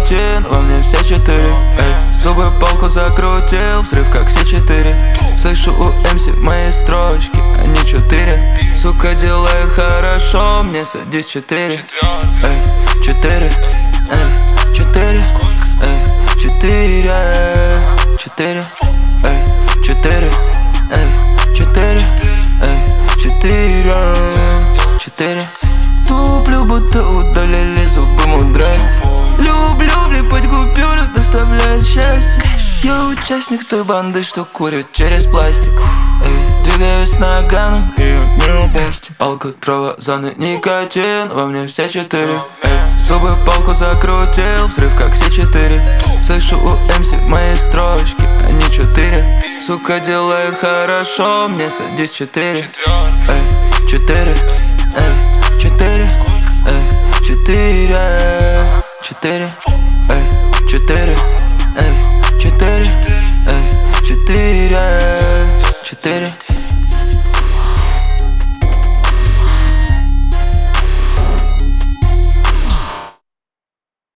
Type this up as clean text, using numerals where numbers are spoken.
никотин, во мне все четыре. Зубы палку закрутил, взрыв как С4. Слышу у МС мои строчки, они 4. Сука делает хорошо, мне садись 4. 4, 4, 4, 4, 4, 4, 4, 4. Туплю, будто удалили зубы мудрость. Люблю влипать купюры, доставляет счастье. Я участник той банды, что курит через пластик. Двигаюсь наганом и не опасен. Палка, трава, зоны, никотин, во мне все четыре. Зубы палку закрутил, взрыв как С4. Слышу у МС мои строчки, они 4. Сука делает хорошо, мне садись 4. 4, 4, 4, 4, 4, 4, 4, 4.